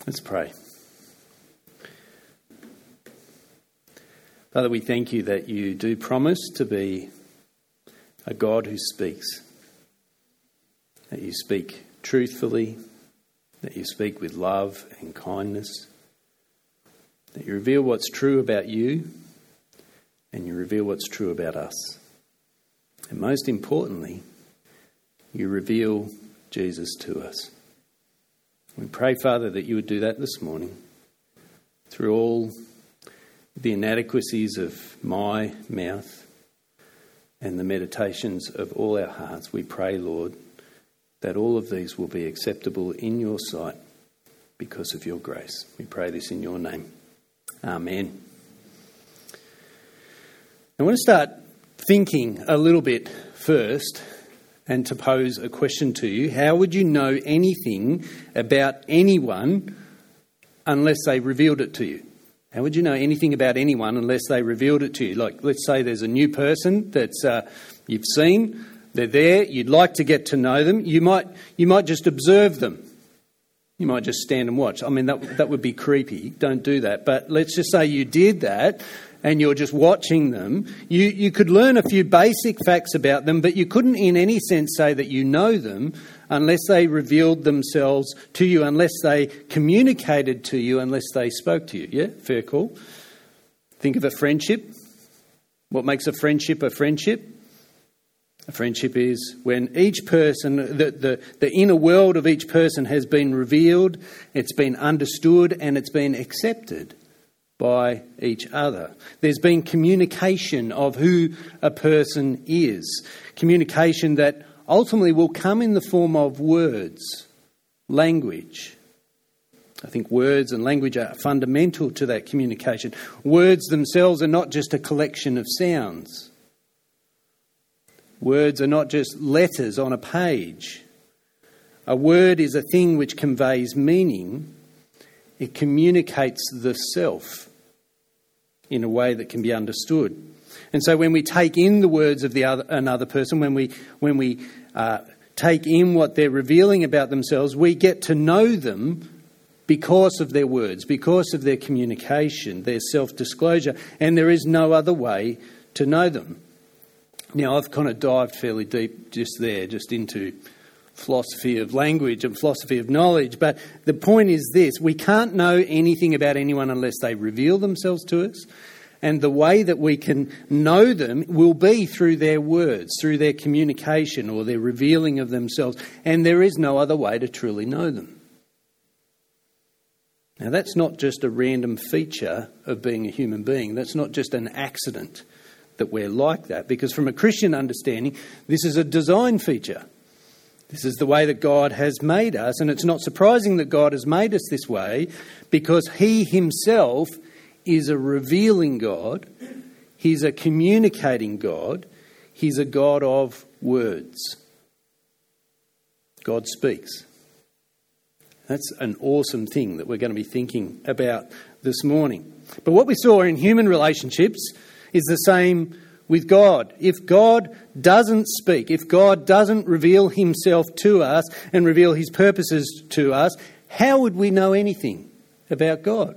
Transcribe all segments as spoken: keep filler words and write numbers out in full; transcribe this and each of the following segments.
Let's pray. Father, we thank you that you do promise to be a God who speaks, that you speak truthfully, that you speak with love and kindness, that you reveal what's true about you and you reveal what's true about us. And most importantly, you reveal Jesus to us. We pray, Father, that you would do that this morning through all the inadequacies of my mouth and the meditations of all our hearts. We pray, Lord, that all of these will be acceptable in your sight because of your grace. We pray this in your name. Amen. I want to start thinking a little bit first and to pose a question to you. How would you know anything about anyone unless they revealed it to you? How would you know anything about anyone unless they revealed it to you? Like, let's say there's a new person that's uh, you've seen, they're there, you'd like to get to know them. You might you might just observe them. You might just stand and watch. I mean, that that would be creepy. Don't do that. But let's just say you did that and you're just watching them. You you could learn a few basic facts about them, but you couldn't in any sense say that you know them unless they revealed themselves to you, unless they communicated to you, unless they spoke to you. Yeah, fair call. Think of a friendship. What makes a friendship a friendship? A friendship is when each person, the, the, the inner world of each person has been revealed, it's been understood and it's been accepted by each other. There's been communication of who a person is. Communication that ultimately will come in the form of words, language. I think words and language are fundamental to that communication. Words themselves are not just a collection of sounds. Words are not just letters on a page. A word is a thing which conveys meaning. It communicates the self in a way that can be understood. And so when we take in the words of the other, another person, when we when we uh, take in what they're revealing about themselves, we get to know them because of their words, because of their communication, their self-disclosure, and there is no other way to know them. Now, I've kind of dived fairly deep just there, just into philosophy of language and philosophy of knowledge, but the point is this: we can't know anything about anyone unless they reveal themselves to us. And the way that we can know them will be through their words, through their communication or their revealing of themselves. And there is no other way to truly know them. Now, that's not just a random feature of being a human being. That's not just an accident that we're like that. Because from a Christian understanding, this is a design feature. This is the way that God has made us. And it's not surprising that God has made us this way because he himself is a revealing God. He's a communicating God. He's a God of words. God speaks. That's an awesome thing that we're going to be thinking about this morning. But what we saw in human relationships is the same with God. If God doesn't speak, if God doesn't reveal himself to us and reveal his purposes to us, how would we know anything about God?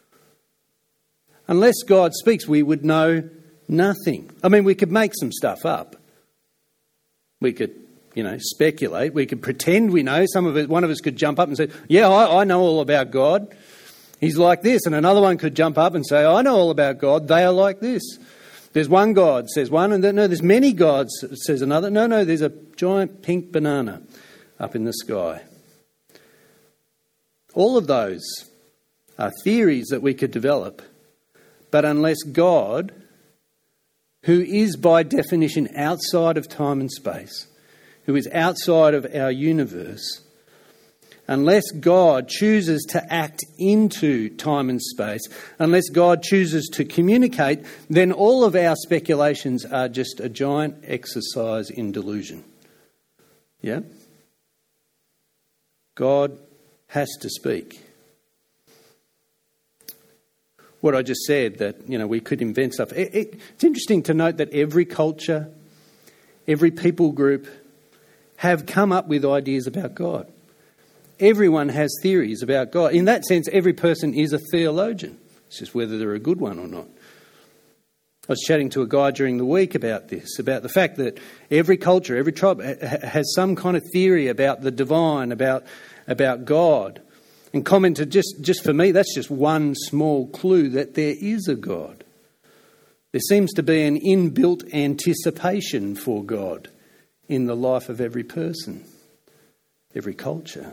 Unless God speaks, we would know nothing. I mean, we could make some stuff up. We could, you know, speculate. We could pretend we know. Some of it, one of us could jump up and say, yeah, I, I know all about God. He's like this. And another one could jump up and say, I know all about God. They are like this. There's one God, says one, and then, no, there's many gods, says another. No, no, there's a giant pink banana up in the sky. All of those are theories that we could develop. But unless God, who is by definition outside of time and space, who is outside of our universe, unless God chooses to act into time and space, unless God chooses to communicate, then all of our speculations are just a giant exercise in delusion. Yeah? God has to speak. What I just said, that, you know, we could invent stuff. It, it, it's interesting to note that every culture, every people group have come up with ideas about God. everyone has theories about God. In that sense, every person is a theologian. It's just whether they're a good one or not. I was chatting to a guy during the week about this, about the fact that every culture, every tribe has some kind of theory about the divine, about, about God. And commented, just, just for me, that's just one small clue that there is a God. There seems to be an inbuilt anticipation for God in the life of every person, every culture.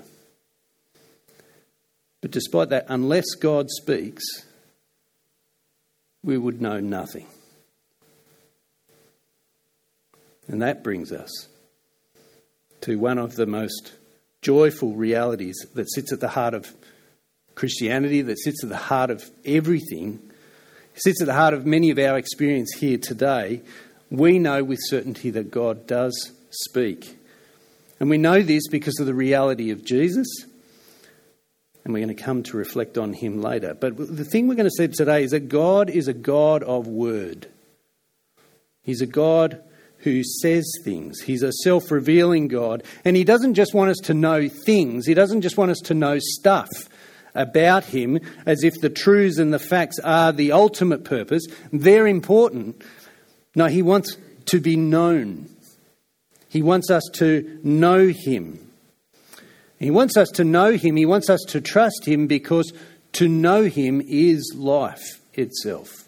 But despite that, unless God speaks, we would know nothing. And that brings us to one of the most joyful realities that sits at the heart of Christianity, that sits at the heart of everything, sits at the heart of many of our experience here today. We know with certainty that God does speak. And we know this because of the reality of Jesus, and we're going to come to reflect on him later. But the thing we're going to see today is that God is a God of word. He's a God who says things. He's a self-revealing God. And he doesn't just want us to know things. He doesn't just want us to know stuff about him as if the truths and the facts are the ultimate purpose. They're important. No, he wants to be known. He wants us to know him. He wants us to know him. He wants us to trust him, because to know him is life itself.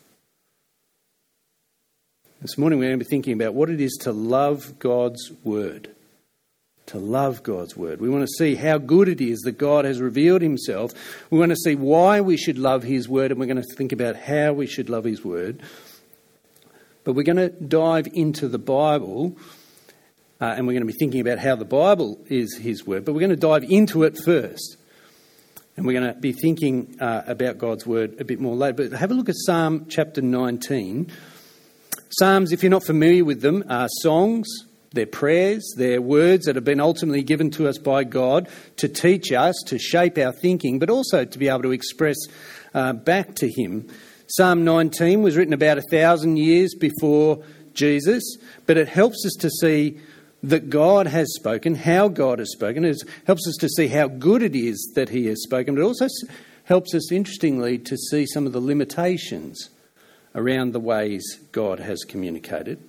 This morning we're going to be thinking about what it is to love God's word. To love God's word. We want to see how good it is that God has revealed himself. We want to see why we should love his word, and we're going to think about how we should love his word. But we're going to dive into the Bible, uh, and we're going to be thinking about how the Bible is his word. But we're going to dive into it first. And we're going to be thinking uh, about God's word a bit more later. But have a look at Psalm chapter nineteen. Psalms, if you're not familiar with them, are songs, they're prayers, they're words that have been ultimately given to us by God to teach us, to shape our thinking, but also to be able to express uh, back to him. Psalm nineteen was written about a thousand years before Jesus, but it helps us to see that God has spoken, how God has spoken. It helps us to see how good it is that he has spoken, but it also helps us, interestingly, to see some of the limitations around the ways God has communicated.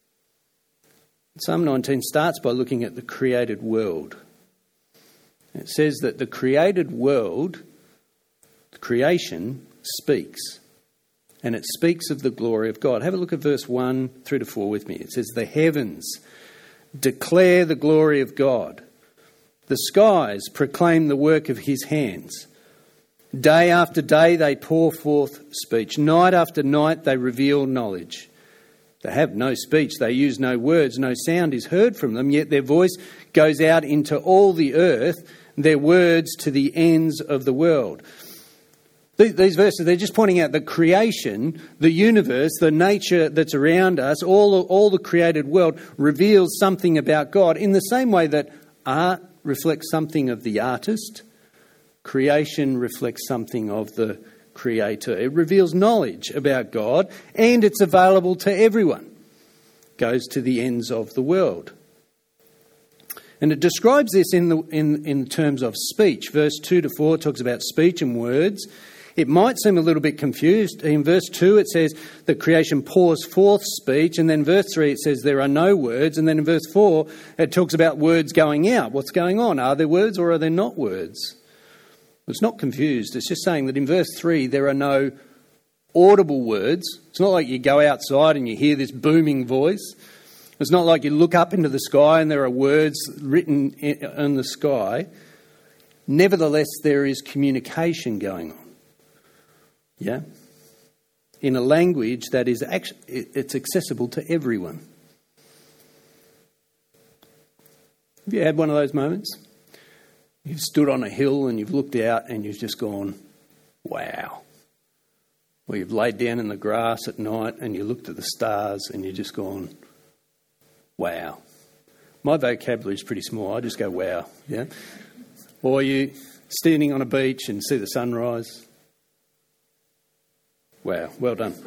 Psalm nineteen starts by looking at the created world. It says that the created world, the creation, speaks. And it speaks of the glory of God. Have a look at verse one through to four with me. It says, the heavens declare the glory of God. The skies proclaim the work of his hands. Day after day they pour forth speech. Night after night they reveal knowledge. They have no speech, they use no words, no sound is heard from them, yet their voice goes out into all the earth, their words to the ends of the world. These verses, they're just pointing out the creation, the universe, the nature that's around us, all, all the created world reveals something about God, in the same way that art reflects something of the artist. Creation reflects something of the creator. It reveals knowledge about God, and it's available to everyone. It goes to the ends of the world. And it describes this in the in, in terms of speech. Verse two to four talks about speech and words. It might seem a little bit confused. In verse two it says that creation pours forth speech, and then verse three it says there are no words, and then in verse four it talks about words going out. What's going on? Are there words or are there not words? It's not confused. It's just saying that in verse three there are no audible words. It's not like you go outside and you hear this booming voice. It's not like you look up into the sky and there are words written in the sky. Nevertheless, there is communication going on. Yeah? In a language that is actually, it's accessible to everyone. Have you had one of those moments? You've stood on a hill and you've looked out and you've just gone, wow. Or you've laid down in the grass at night and you looked at the stars and you've just gone, wow. My vocabulary is pretty small. I just go, wow. Yeah. Or you standing on a beach and see the sunrise. Wow. Well done.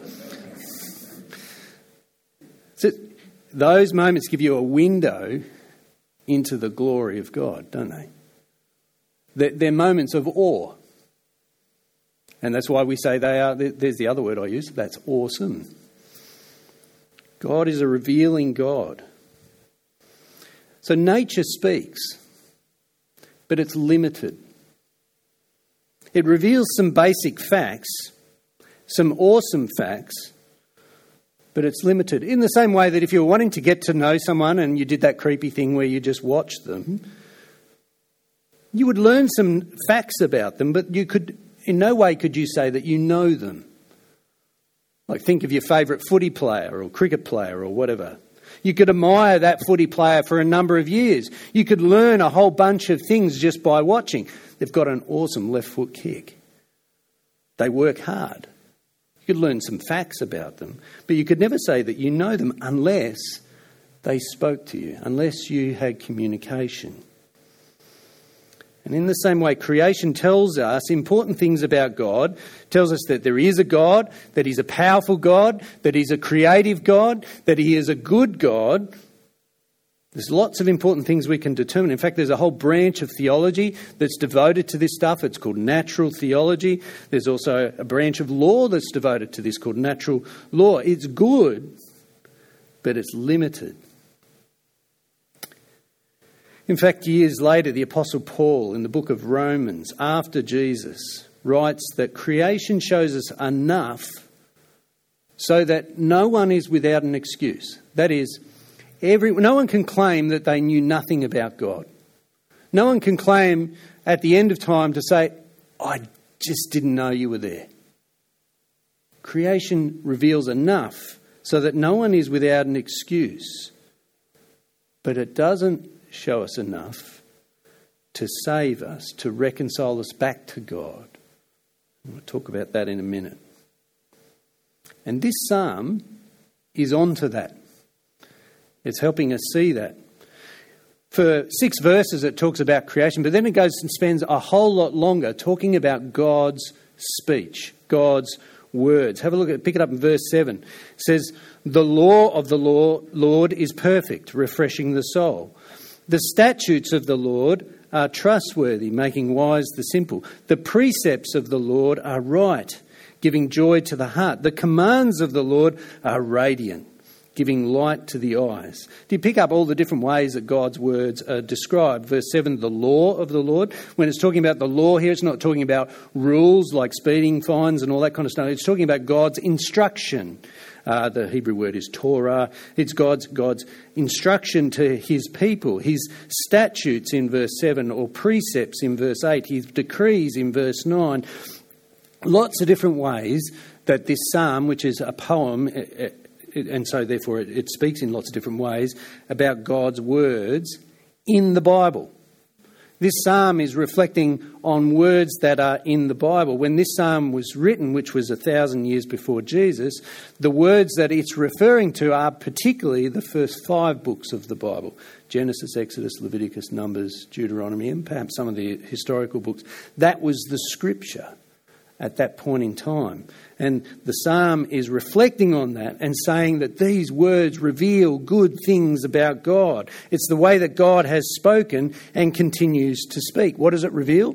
So those moments give you a window into the glory of God, don't they? They're, they're moments of awe. And that's why we say they are, there's the other word I use, that's awesome. God is a revealing God. So nature speaks, but it's limited. It reveals some basic facts, some awesome facts, but it's limited. In the same way that if you were wanting to get to know someone and you did that creepy thing where you just watched them, you would learn some facts about them, but you could, in no way could you say that you know them. Like think of your favourite footy player or cricket player or whatever. You could admire that footy player for a number of years. You could learn a whole bunch of things just by watching. They've got an awesome left foot kick. They work hard. You could learn some facts about them, but you could never say that you know them unless they spoke to you, unless you had communication. And in the same way, creation tells us important things about God, tells us that there is a God, that he's a powerful God, that he's a creative God, that he is a good God. There's lots of important things we can determine. In fact, there's a whole branch of theology that's devoted to this stuff. It's called natural theology. There's also a branch of law that's devoted to this called natural law. It's good, but it's limited. In fact, years later, the Apostle Paul in the book of Romans, after Jesus, writes that creation shows us enough so that no one is without an excuse. That is, every, no one can claim that they knew nothing about God. No one can claim at the end of time to say, I just didn't know you were there. Creation reveals enough so that no one is without an excuse. But it doesn't show us enough to save us, to reconcile us back to God. We'll talk about that in a minute. And this psalm is onto that. It's helping us see that. For six verses it talks about creation, but then it goes and spends a whole lot longer talking about God's speech, God's words. Have a look at it, pick it up in verse seven. It says, the law of the law, Lord is perfect, refreshing the soul. The statutes of the Lord are trustworthy, making wise the simple. The precepts of the Lord are right, giving joy to the heart. The commands of the Lord are radiant, giving light to the eyes. Do you pick up all the different ways that God's words are described? Verse seven, the law of the Lord. When it's talking about the law here, it's not talking about rules like speeding fines and all that kind of stuff. It's talking about God's instruction. Uh, the Hebrew word is Torah. It's God's God's instruction to his people, his statutes in verse seven, or precepts in verse eight, his decrees in verse nine. Lots of different ways that this psalm, which is a poem, it, it, and so therefore it, it speaks in lots of different ways about God's words in the Bible. This psalm is reflecting on words that are in the Bible. When this psalm was written, which was a thousand years before Jesus, the words that it's referring to are particularly the first five books of the Bible. Genesis, Exodus, Leviticus, Numbers, Deuteronomy, and perhaps some of the historical books. That was the scripture at that point in time. And the psalm is reflecting on that and saying that these words reveal good things about God. It's the way that God has spoken and continues to speak. What does it reveal?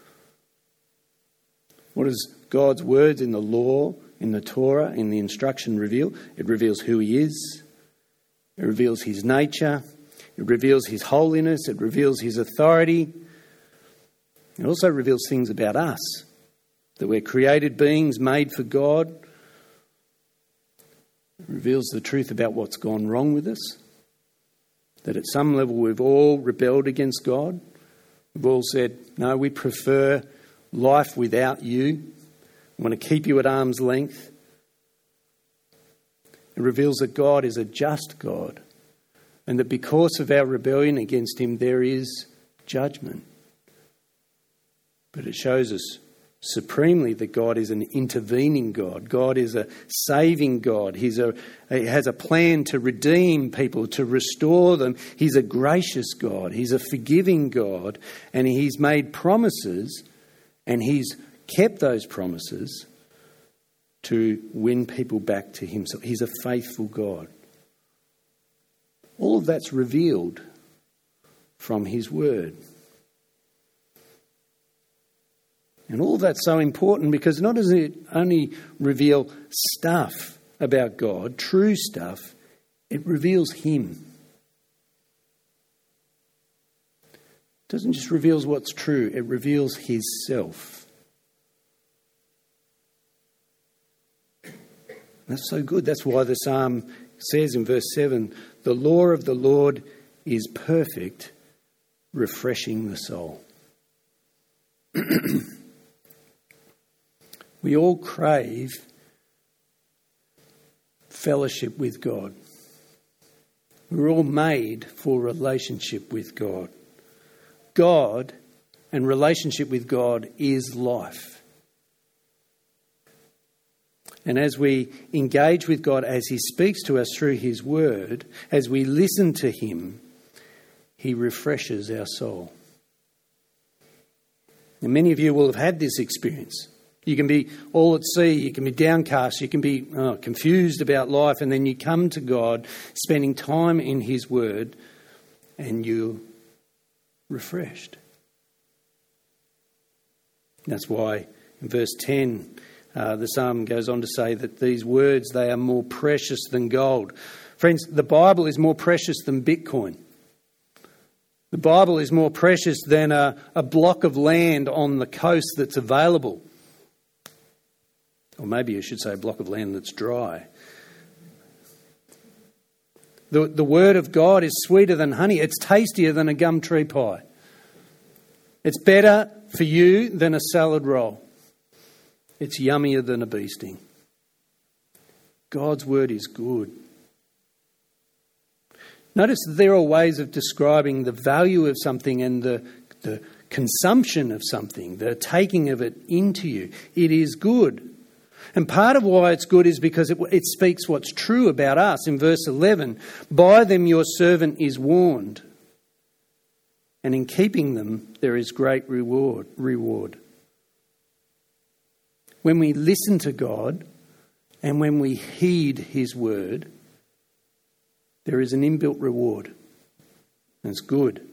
What does God's words in the law, in the Torah, in the instruction reveal? It reveals who he is. It reveals his nature. It reveals his holiness. It reveals his authority. It also reveals things about us. That we're created beings made for God. It reveals the truth about what's gone wrong with us. That at some level we've all rebelled against God. We've all said, no, we prefer life without you. We want to keep you at arm's length. It reveals that God is a just God. And that because of our rebellion against him, there is judgment. But it shows us supremely that God is an intervening God. God is a saving God. He's a, he has a plan to redeem people, to restore them. He's a gracious God. He's a forgiving God. And he's made promises and he's kept those promises to win people back to himself. He's a faithful God. All of that's revealed from his word. And all of that's so important because not does it only reveal stuff about God, true stuff, it reveals him. It doesn't just reveal what's true, it reveals his self. That's so good. That's why the psalm says in verse seven, the law of the Lord is perfect, refreshing the soul. We all crave fellowship with God. We're all made for relationship with God. God and relationship with God is life. And as we engage with God, as he speaks to us through his word, as we listen to him, he refreshes our soul. And many of you will have had this experience. You can be all at sea, you can be downcast, you can be oh, confused about life, and then you come to God, spending time in his word, and you're refreshed. That's why in verse ten, uh, the psalm goes on to say that these words, they are more precious than gold. Friends, the Bible is more precious than Bitcoin. The Bible is more precious than a, a block of land on the coast that's available. Or maybe you should say a block of land that's dry. The, the word of God is sweeter than honey. It's tastier than a gum tree pie. It's better for you than a salad roll. It's yummier than a bee sting. God's word is good. Notice that there are ways of describing the value of something and the, the consumption of something, the taking of it into you. It is good. And part of why it's good is because it, it speaks what's true about us. In verse eleven, by them your servant is warned, and in keeping them there is great reward. reward. When we listen to God and when we heed his word, there is an inbuilt reward. And it's good.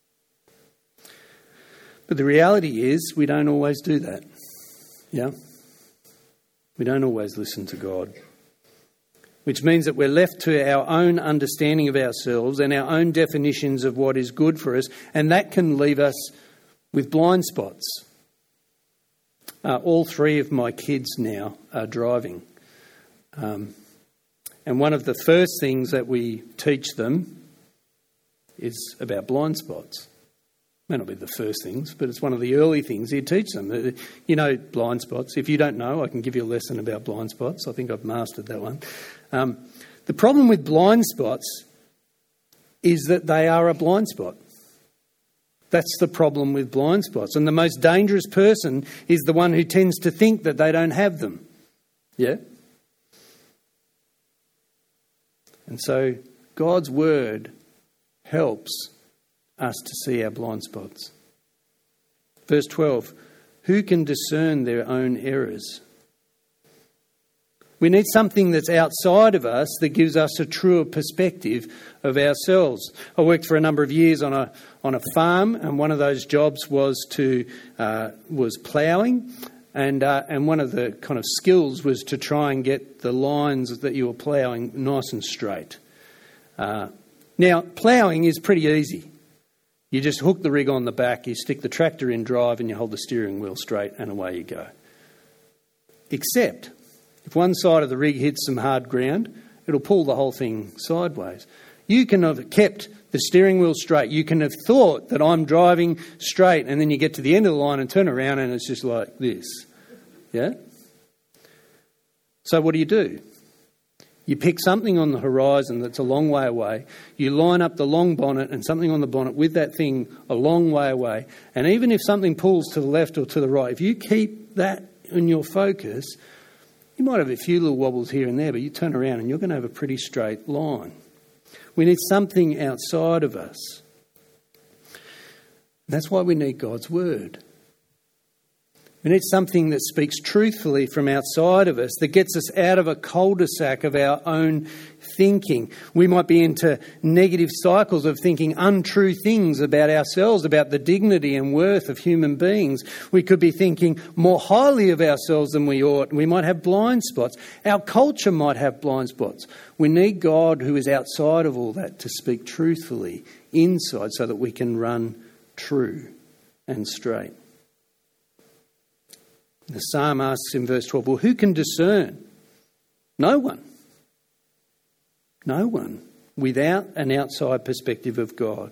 But the reality is we don't always do that. Yeah? We don't always listen to God. Which means that we're left to our own understanding of ourselves and our own definitions of what is good for us. And that can leave us with blind spots. Uh, all three of my kids now are driving. Um, and one of the first things that we teach them is about blind spots. May not be the first things, but it's one of the early things you teach them. You know, blind spots. If you don't know, I can give you a lesson about blind spots. I think I've mastered that one. Um, the problem with blind spots is that they are a blind spot. That's the problem with blind spots. And the most dangerous person is the one who tends to think that they don't have them. Yeah? And so God's word helps us to see our blind spots. Verse twelve, who can discern their own errors? We need something that's outside of us that gives us a truer perspective of ourselves. I worked for a number of years on a on a farm, and one of those jobs was to uh, was ploughing, and uh, and one of the kind of skills was to try and get the lines that you were ploughing nice and straight. Uh, now, ploughing is pretty easy. You just hook the rig on the back, you stick the tractor in drive, and you hold the steering wheel straight, and away you go. Except, if one side of the rig hits some hard ground, it'll pull the whole thing sideways. You can have kept the steering wheel straight. You can have thought that I'm driving straight, and then you get to the end of the line and turn around, and it's just like this. Yeah? So what do you do? You pick something on the horizon that's a long way away. You line up the long bonnet and something on the bonnet with that thing a long way away. And even if something pulls to the left or to the right, if you keep that in your focus, you might have a few little wobbles here and there, but you turn around and you're going to have a pretty straight line. We need something outside of us. That's why we need God's word. We need something that speaks truthfully from outside of us, that gets us out of a cul-de-sac of our own thinking. We might be into negative cycles of thinking untrue things about ourselves, about the dignity and worth of human beings. We could be thinking more highly of ourselves than we ought. We might have blind spots. Our culture might have blind spots. We need God who is outside of all that to speak truthfully inside so that we can run true and straight. The psalm asks in verse twelve, well, who can discern? No one. No one without an outside perspective of God.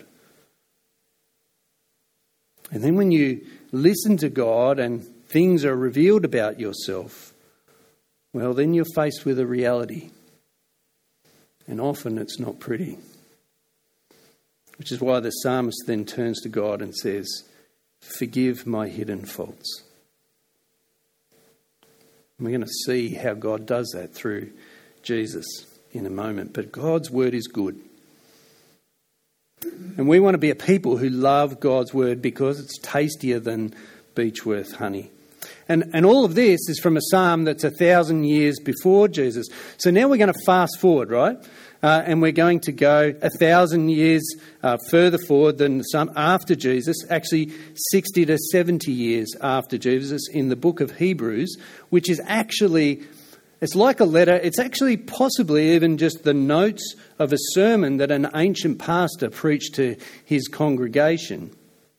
And then when you listen to God and things are revealed about yourself, well, then you're faced with a reality. And often it's not pretty. Which is why the psalmist then turns to God and says, forgive my hidden faults. We're going to see how God does that through Jesus in a moment. But God's word is good. And we want to be a people who love God's word because it's tastier than Beechworth honey. And, and all of this is from a psalm that's a thousand years before Jesus. So now we're going to fast forward, right? Uh, and we're going to go a thousand years uh, further forward than some after Jesus, actually sixty to seventy years after Jesus in the book of Hebrews, which is actually, it's like a letter. It's actually possibly even just the notes of a sermon that an ancient pastor preached to his congregation.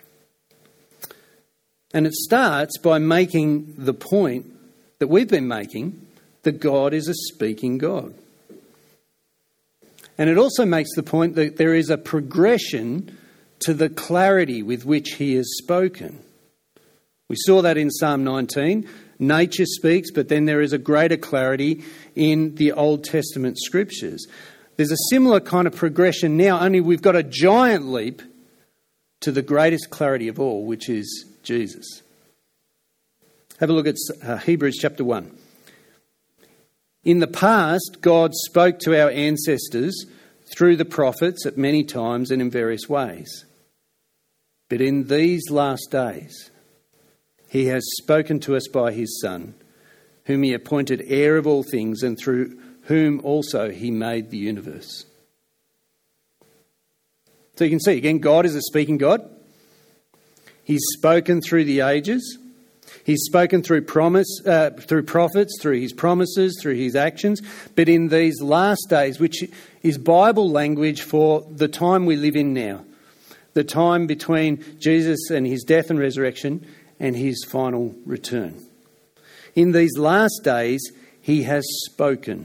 And it starts by making the point that we've been making, that God is a speaking God. And it also makes the point that there is a progression to the clarity with which he has spoken. We saw that in Psalm nineteen. Nature speaks, but then there is a greater clarity in the Old Testament scriptures. There's a similar kind of progression now, only we've got a giant leap to the greatest clarity of all, which is Jesus. Have a look at uh, Hebrews chapter one. In the past, God spoke to our ancestors through the prophets at many times and in various ways. But in these last days, he has spoken to us by his Son, whom he appointed heir of all things and through whom also he made the universe. So you can see, again, God is a speaking God. He's spoken through the ages. He's spoken through promise, uh, through prophets, through his promises, through his actions. But in these last days, which is Bible language for the time we live in now, the time between Jesus and his death and resurrection and his final return. In these last days, he has spoken.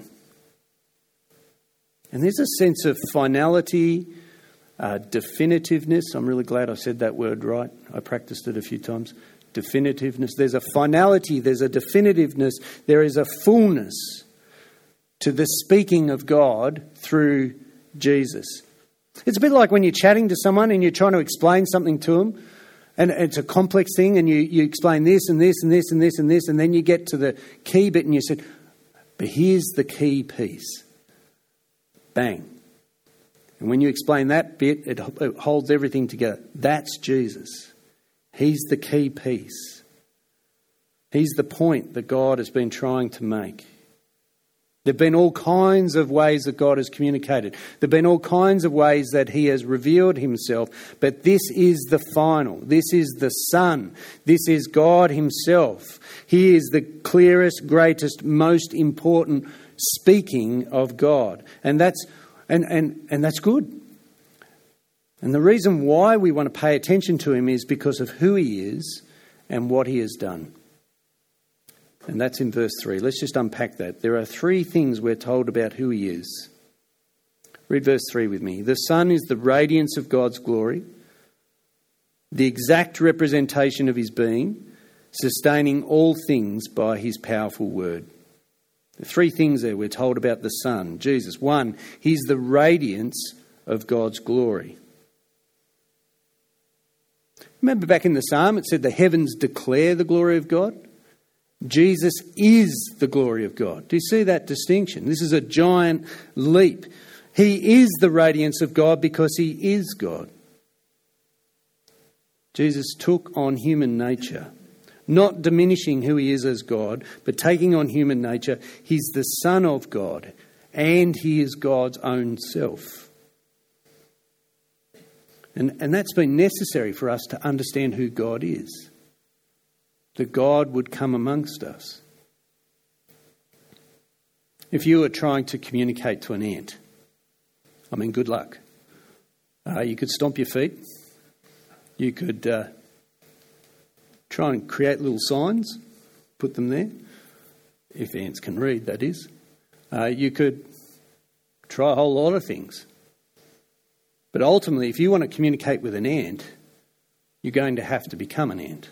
And there's a sense of finality, uh, definitiveness. I'm really glad I said that word right. I practiced it a few times. Definitiveness. There's a finality, there's a definitiveness, there is a fullness to the speaking of God through Jesus. It's a bit like when you're chatting to someone and you're trying to explain something to them, and it's a complex thing, and you, you explain this and this and this and this and this, and then you get to the key bit and you said, but here's the key piece. Bang. And when you explain that bit, it, it holds everything together. That's Jesus. He's the key piece. He's the point that God has been trying to make. There have been all kinds of ways that God has communicated. There have been all kinds of ways that he has revealed himself. But this is the final. This is the Son. This is God himself. He is the clearest, greatest, most important speaking of God. And that's and, and, and that's good. And the reason why we want to pay attention to him is because of who he is and what he has done. And that's in verse three. Let's just unpack that. There are three things we're told about who he is. Read verse three with me. The Son is the radiance of God's glory, the exact representation of his being, sustaining all things by his powerful word. The three things there we're told about the Son, Jesus. One, he's the radiance of God's glory. Remember back in the psalm, it said the heavens declare the glory of God. Jesus is the glory of God. Do you see that distinction? This is a giant leap. He is the radiance of God because he is God. Jesus took on human nature, not diminishing who he is as God, but taking on human nature. He's the Son of God. and he is God's own self. And, and that's been necessary for us to understand who God is. That God would come amongst us. If you were trying to communicate to an ant, I mean, good luck. Uh, you could stomp your feet. You could uh, try and create little signs, put them there. If ants can read, that is. Uh, you could try a whole lot of things. But ultimately, if you want to communicate with an ant, you're going to have to become an ant.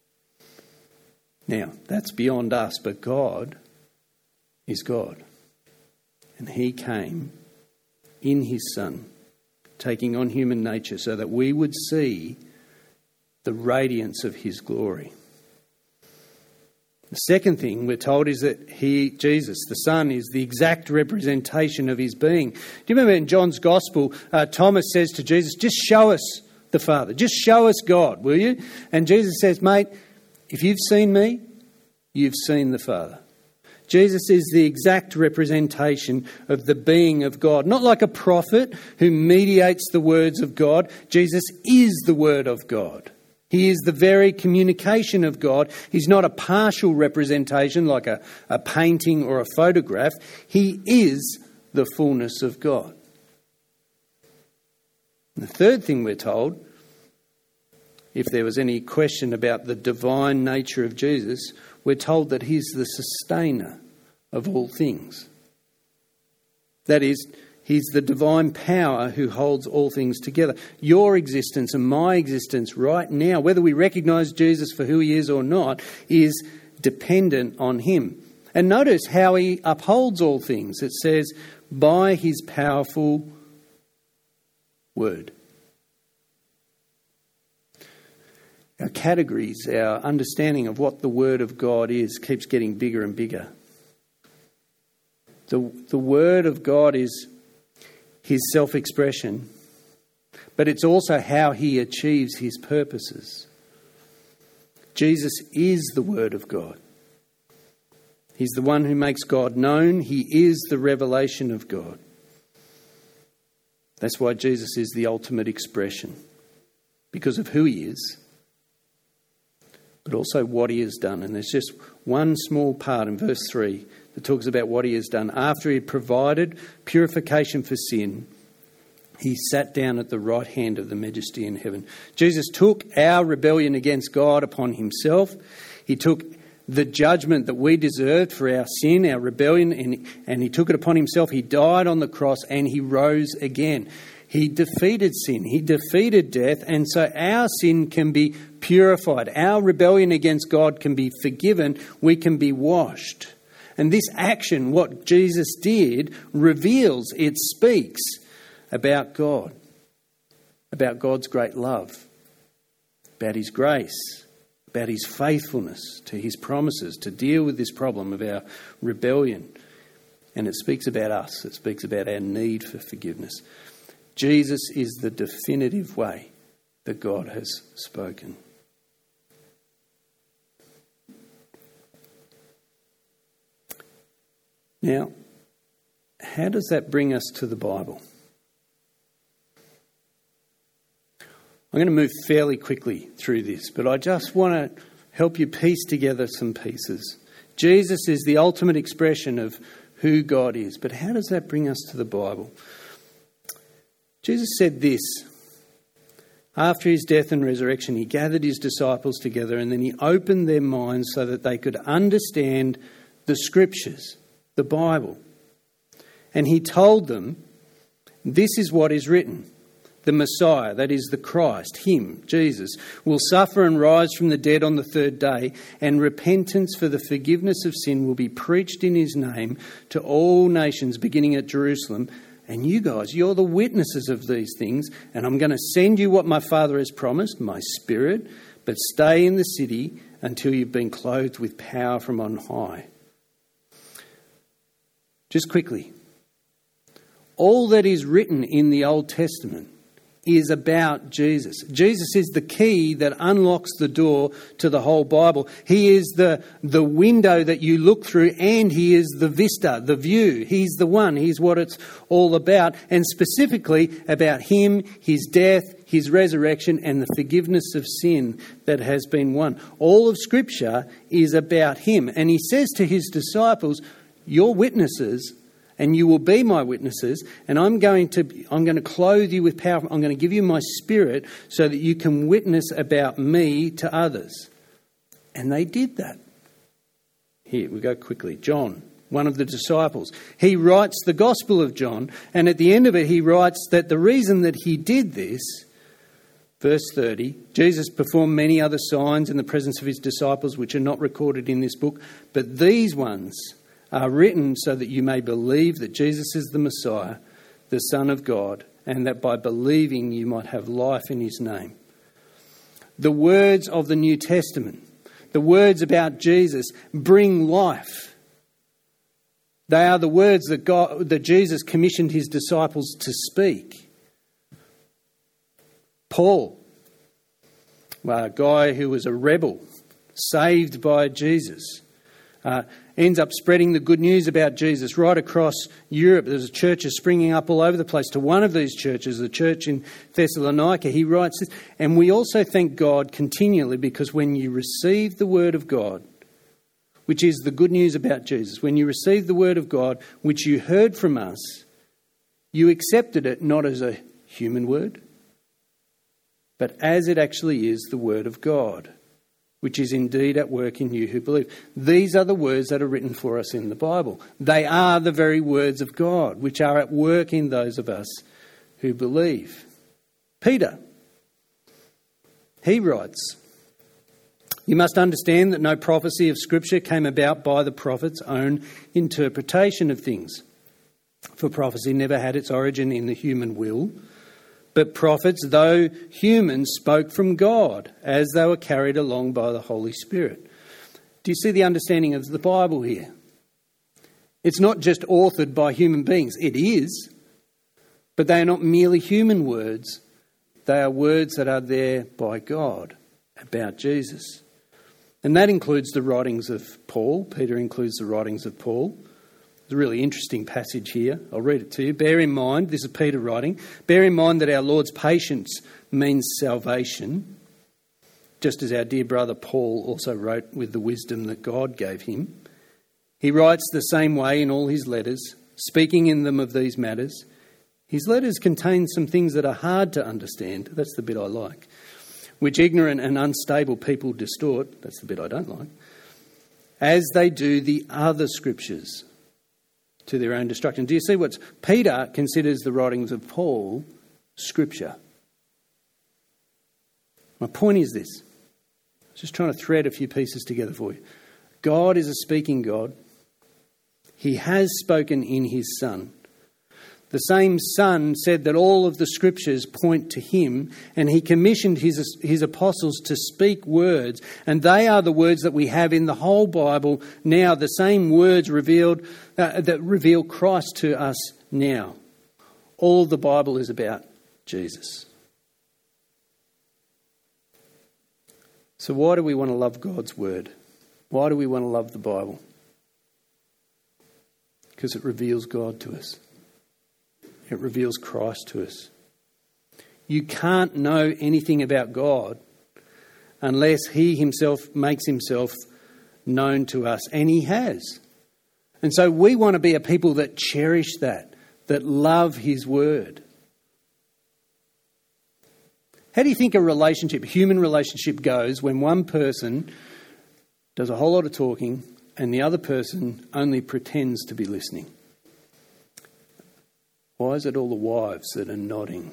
Now, that's beyond us, but God is God. And he came in his Son, taking on human nature so that we would see the radiance of his glory. The second thing we're told is that he, Jesus, the Son, is the exact representation of his being. Do you remember in John's Gospel, uh, Thomas says to Jesus, just show us the Father. Just show us God, will you? And Jesus says, mate, if you've seen me, you've seen the Father. Jesus is the exact representation of the being of God. Not like a prophet who mediates the words of God. Jesus is the Word of God. He is the very communication of God. He's not a partial representation like a, a painting or a photograph. He is the fullness of God. And the third thing we're told, if there was any question about the divine nature of Jesus, we're told that he's the sustainer of all things. That is, he's the divine power who holds all things together. Your existence and my existence right now, whether we recognise Jesus for who he is or not, is dependent on him. And notice how he upholds all things. It says, by his powerful word. Our categories, our understanding of what the Word of God is, keeps getting bigger and bigger. The, the Word of God is his self-expression, but it's also how he achieves his purposes. Jesus is the Word of God. He's the one who makes God known. He is the revelation of God. That's why Jesus is the ultimate expression, because of who he is, but also what he has done. And there's just one small part in verse three that talks about what he has done. After he had provided purification for sin, he sat down at the right hand of the Majesty in heaven. Jesus took our rebellion against God upon himself. He took the judgment that we deserved for our sin, our rebellion, and, and he took it upon himself. He died on the cross and he rose again. He defeated sin. He defeated death. And so our sin can be purified. Our rebellion against God can be forgiven. We can be washed. And this action, what Jesus did, reveals, it speaks about God, about God's great love, about his grace, about his faithfulness to his promises to deal with this problem of our rebellion. And it speaks about us. It speaks about our need for forgiveness. Jesus is the definitive way that God has spoken. Now, how does that bring us to the Bible? I'm going to move fairly quickly through this, but I just want to help you piece together some pieces. Jesus is the ultimate expression of who God is, but how does that bring us to the Bible? Jesus said this. After his death and resurrection, he gathered his disciples together and then he opened their minds so that they could understand the Scriptures, the Bible. And he told them, this is what is written. The Messiah, that is the Christ, him, Jesus, will suffer and rise from the dead on the third day, and repentance for the forgiveness of sin will be preached in his name to all nations, beginning at Jerusalem. And you guys, you're the witnesses of these things, and I'm going to send you what my Father has promised, my Spirit, but stay in the city until you've been clothed with power from on high. Just quickly, all that is written in the Old Testament is about Jesus. Jesus is the key that unlocks the door to the whole Bible. He is the, the window that you look through, and he is the vista, the view. He's the one. He's what it's all about, and specifically about him, his death, his resurrection, and the forgiveness of sin that has been won. All of Scripture is about him. And he says to his disciples, "You're witnesses, and you will be my witnesses, and I'm going to I'm going to clothe you with power. I'm going to give you my Spirit so that you can witness about me to others." And they did that. Here, we go quickly. John, one of the disciples, he writes the Gospel of John, and at the end of it he writes that the reason that he did this, verse thirty, Jesus performed many other signs in the presence of his disciples which are not recorded in this book, but these ones are written so that you may believe that Jesus is the Messiah, the Son of God, and that by believing you might have life in his name. The words of the New Testament, the words about Jesus, bring life. They are the words that God, that Jesus commissioned his disciples to speak. Paul, a guy who was a rebel, saved by Jesus, uh, ends up spreading the good news about Jesus right across Europe. There's churches springing up all over the place. To one of these churches, the church in Thessalonica, he writes this, "And we also thank God continually because when you receive the word of God," which is the good news about Jesus, "when you received the word of God, which you heard from us, you accepted it not as a human word, but as it actually is the word of God, which is indeed at work in you who believe." These are the words that are written for us in the Bible. They are the very words of God, which are at work in those of us who believe. Peter, he writes, "You must understand that no prophecy of Scripture came about by the prophet's own interpretation of things. For prophecy never had its origin in the human will, but prophets, though human, spoke from God as they were carried along by the Holy Spirit." Do you see the understanding of the Bible here? It's not just authored by human beings. It is, but they are not merely human words. They are words that are there by God about Jesus. And that includes the writings of Paul. Peter includes the writings of Paul. It's a really interesting passage here. I'll read it to you. Bear in mind, this is Peter writing, bear in mind that our Lord's patience means salvation, just as our dear brother Paul also wrote with the wisdom that God gave him. He writes the same way in all his letters, speaking in them of these matters. His letters contain some things that are hard to understand. That's the bit I like. Which ignorant and unstable people distort. That's the bit I don't like. As they do the other scriptures, to their own destruction. Do you see what Peter considers the writings of Paul Scripture? My point is this. I was just trying to thread a few pieces together for you. God is a speaking God. He has spoken in his Son. The same Son said that all of the Scriptures point to him, and he commissioned his, his apostles to speak words, and they are the words that we have in the whole Bible now, the same words revealed uh, that reveal Christ to us now. All of the Bible is about Jesus. So why do we want to love God's Word? Why do we want to love the Bible? Because it reveals God to us. It reveals Christ to us. You can't know anything about God unless he himself makes himself known to us, and he has. And so we want to be a people that cherish that, that love his word. How do you think a relationship, a human relationship goes when one person does a whole lot of talking and the other person only pretends to be listening? Why is it all the wives that are nodding?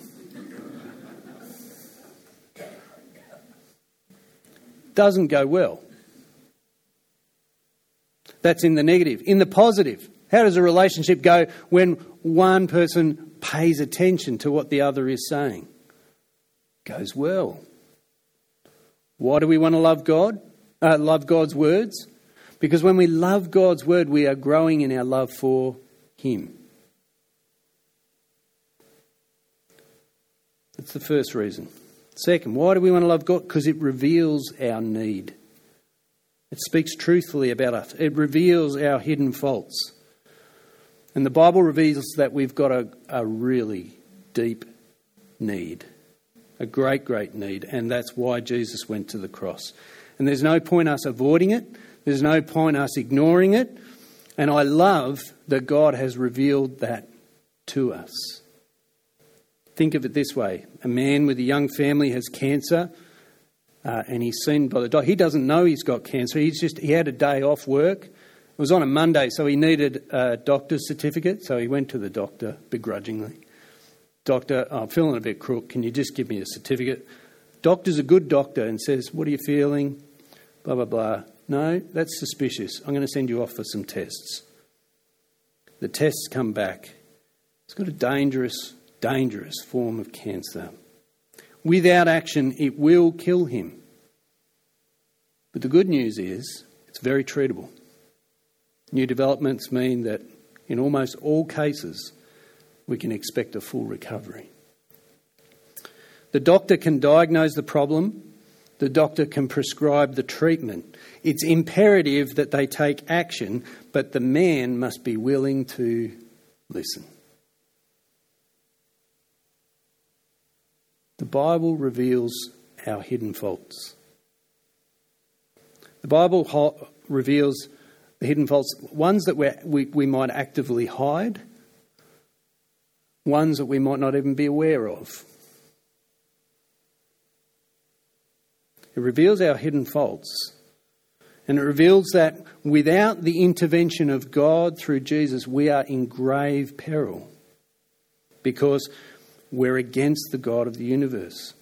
Doesn't go well. That's in the negative. In the positive, how does a relationship go when one person pays attention to what the other is saying? Goes well. Why do we want to love God? Uh, love God's words? Because when we love God's word, we are growing in our love for him. That's the first reason. Second, why do we want to love God? Because it reveals our need. It speaks truthfully about us. It reveals our hidden faults. And the Bible reveals that we've got a, a really deep need. A great, great need. And that's why Jesus went to the cross. And there's no point us avoiding it. There's no point us ignoring it. And I love that God has revealed that to us. Think of it this way. A man with a young family has cancer uh, and he's seen by the doctor. He doesn't know he's got cancer. He's just he had a day off work. It was on a Monday, so he needed a doctor's certificate. So he went to the doctor begrudgingly. Doctor, I'm feeling a bit crook. Can you just give me a certificate? Doctor's a good doctor and says, what are you feeling? Blah, blah, blah. No, that's suspicious. I'm going to send you off for some tests. The tests come back. It's got a dangerous, dangerous form of cancer. Without action, it will kill him. But the good news is it's very treatable. New developments mean that in almost all cases, we can expect a full recovery. The doctor can diagnose the problem. The doctor can prescribe the treatment. It's imperative that they take action, but the man must be willing to listen. The Bible reveals our hidden faults. The Bible ho- reveals the hidden faults, ones that we're, we we might actively hide, ones that we might not even be aware of. It reveals our hidden faults, and it reveals that without the intervention of God through Jesus, we are in grave peril because we're against the God of the universe.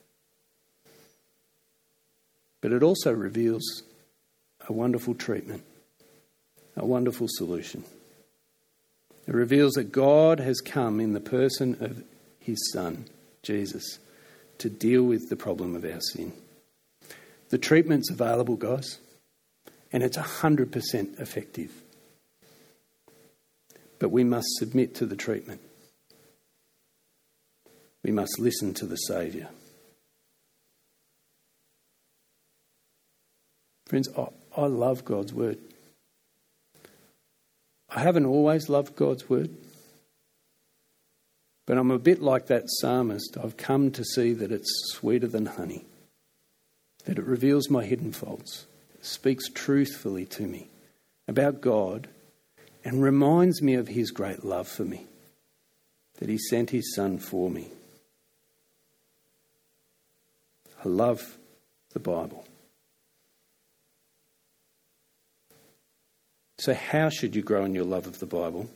But it also reveals a wonderful treatment, a wonderful solution. It reveals that God has come in the person of his Son, Jesus, to deal with the problem of our sin. The treatment's available, guys, and it's one hundred percent effective. But we must submit to the treatment. We must listen to the Saviour. Friends, I, I love God's word. I haven't always loved God's word, but I'm a bit like that psalmist. I've come to see that it's sweeter than honey, that it reveals my hidden faults, it speaks truthfully to me about God and reminds me of his great love for me, that he sent his Son for me. I love the Bible. So how should you grow in your love of the Bible?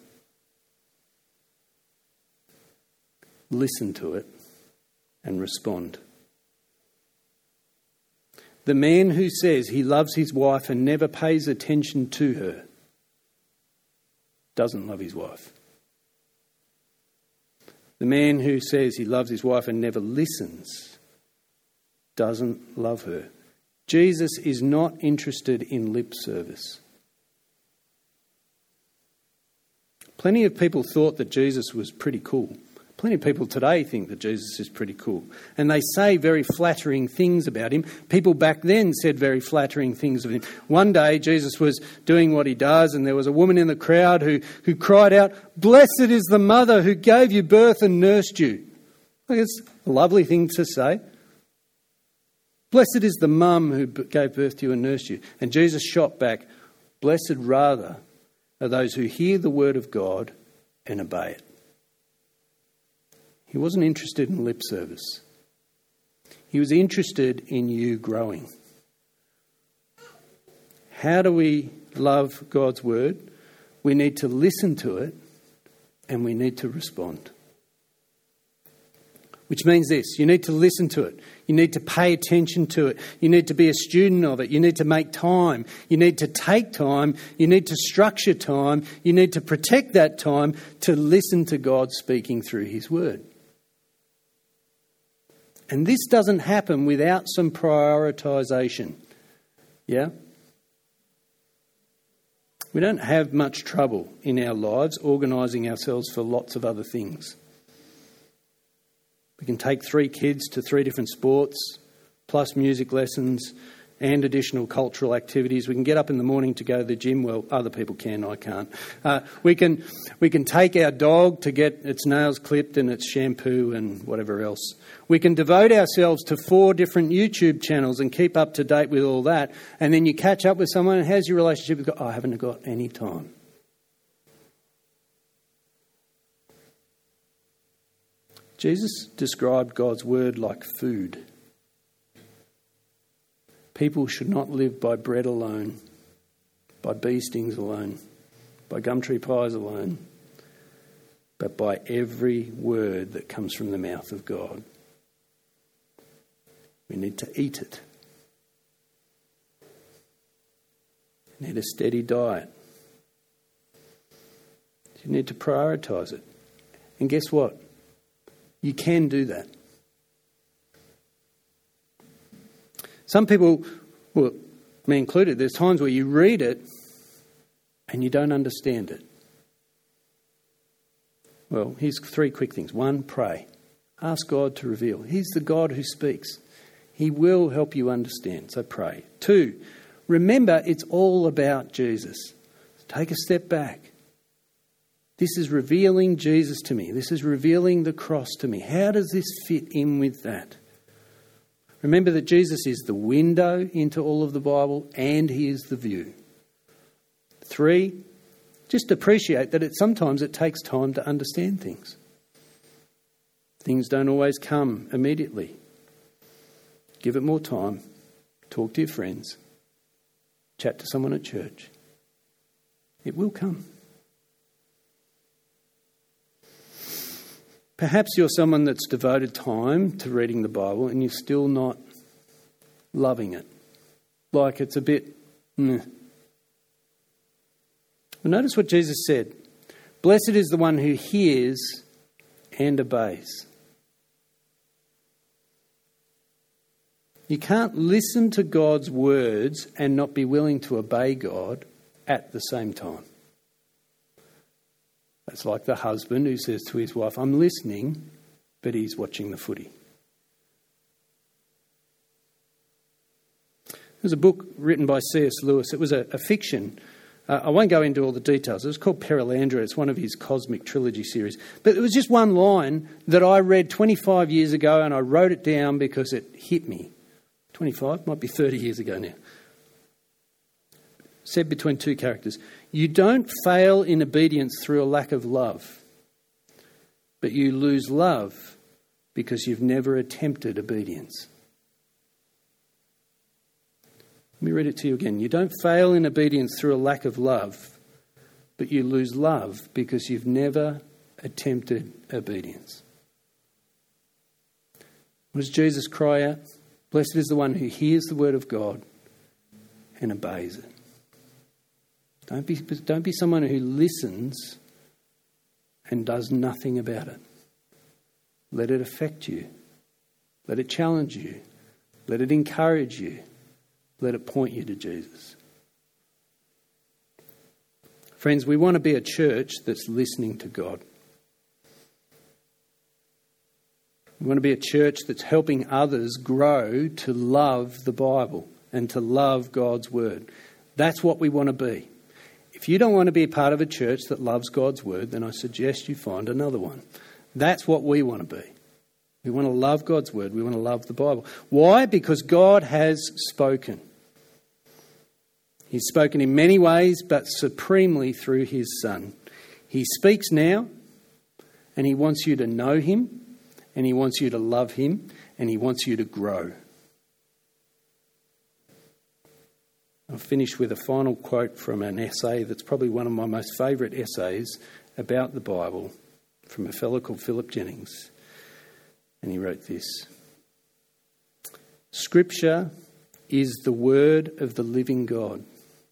Listen to it and respond. The man who says he loves his wife and never pays attention to her doesn't love his wife. The man who says he loves his wife and never listens doesn't love her. Jesus is not interested in lip service. Plenty of people thought that Jesus was pretty cool. Plenty of people today think that Jesus is pretty cool. And they say very flattering things about him. People back then said very flattering things of him. One day Jesus was doing what he does and there was a woman in the crowd who, who cried out, "Blessed is the mother who gave you birth and nursed you." Like, it's a lovely thing to say. Blessed is the mum who gave birth to you and nursed you. And Jesus shot back, "Blessed rather are those who hear the word of God and obey it." He wasn't interested in lip service. He was interested in you growing. How do we love God's word? We need to listen to it and we need to respond. Which means this: you need to listen to it. You need to pay attention to it. You need to be a student of it. You need to make time. You need to take time. You need to structure time. You need to protect that time to listen to God speaking through his word. And this doesn't happen without some prioritisation. Yeah? We don't have much trouble in our lives organising ourselves for lots of other things. We can take three kids to three different sports, plus music lessons and additional cultural activities. We can get up in the morning to go to the gym. Well, other people can, I can't. Uh, we can we can take our dog to get its nails clipped and its shampoo and whatever else. We can devote ourselves to four different YouTube channels and keep up to date with all that. And then you catch up with someone and how's your relationship with God? Oh, I haven't got any time. Jesus described God's word like food. People should not live by bread alone, by bee stings alone, by gum tree pies alone, but by every word that comes from the mouth of God. We need to eat it. We need a steady diet. You need to prioritise it. And guess what? You can do that. Some people, well, me included, there's times where you read it and you don't understand it. Well, here's three quick things. One, pray. Ask God to reveal. He's the God who speaks. He will help you understand, so pray. Two, remember it's all about Jesus. Take a step back. This is revealing Jesus to me. This is revealing the cross to me. How does this fit in with that? Remember that Jesus is the window into all of the Bible and he is the view. Three, just appreciate that it sometimes it takes time to understand things. Things don't always come immediately. Give it more time. Talk to your friends. Chat to someone at church. It will come. Perhaps you're someone that's devoted time to reading the Bible and you're still not loving it. Like it's a bit... Meh. Well, notice what Jesus said. Blessed is the one who hears and obeys. You can't listen to God's words and not be willing to obey God at the same time. That's like the husband who says to his wife, I'm listening, but he's watching the footy. There's a book written by C S Lewis. It was a, a fiction. Uh, I won't go into all the details. It was called Perelandra. It's one of his Cosmic Trilogy series. But it was just one line that I read twenty-five years ago and I wrote it down because it hit me. twenty-five, might be thirty years ago now. Said between two characters, you don't fail in obedience through a lack of love, but you lose love because you've never attempted obedience. Let me read it to you again. You don't fail in obedience through a lack of love, but you lose love because you've never attempted obedience. What does Jesus cry out? Blessed is the one who hears the word of God and obeys it. Don't be, don't be someone who listens and does nothing about it. Let it affect you. Let it challenge you. Let it encourage you. Let it point you to Jesus. Friends, we want to be a church that's listening to God. We want to be a church that's helping others grow to love the Bible and to love God's word. That's what we want to be. If you don't want to be a part of a church that loves God's word, then I suggest you find another one. That's what we want to be. We want to love God's word. We want to love the Bible. Why? Because God has spoken. He's spoken in many ways, but supremely through his Son. He speaks now, and he wants you to know him, and he wants you to love him, and he wants you to grow. I'll finish with a final quote from an essay that's probably one of my most favourite essays about the Bible from a fellow called Philip Jennings. And he wrote this. Scripture is the word of the living God.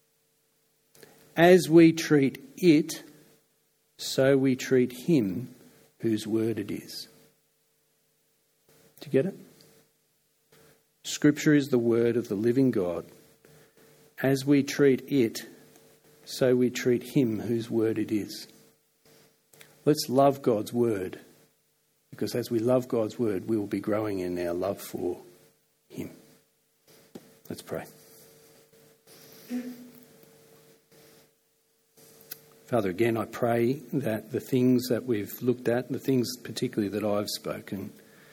As we treat it, so we treat him whose word it is. Do you get it? Scripture is the word of the living God. As we treat it, so we treat him whose word it is. Let's love God's word Because as we love God's word, we will be growing in our love for him. Let's pray. Father, again, I pray that the things that we've looked at, the things particularly that I've spoken,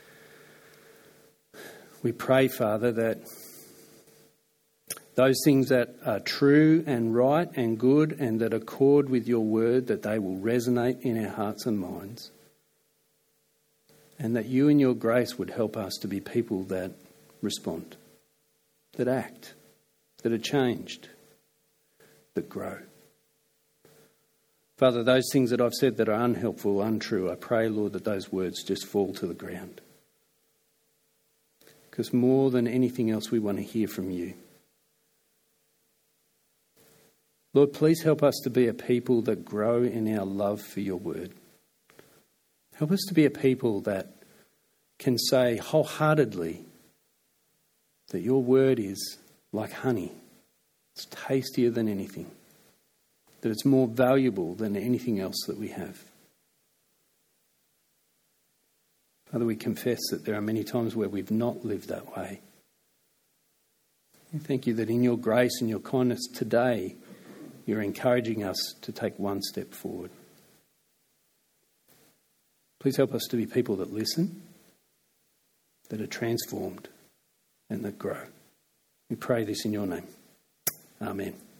we pray, Father, that those things that are true and right and good and that accord with your word, that they will resonate in our hearts and minds. And that you in your grace would help us to be people that respond, that act, that are changed, that grow. Father, those things that I've said that are unhelpful, untrue, I pray, Lord, that those words just fall to the ground. Because more than anything else, we want to hear from you. Lord, please help us to be a people that grow in our love for your word. Help us to be a people that can say wholeheartedly that your word is like honey. It's tastier than anything. That it's more valuable than anything else that we have. Father, we confess that there are many times where we've not lived that way. And thank you that in your grace and your kindness today, you're encouraging us to take one step forward. Please help us to be people that listen, that are transformed, and that grow. We pray this in your name. Amen.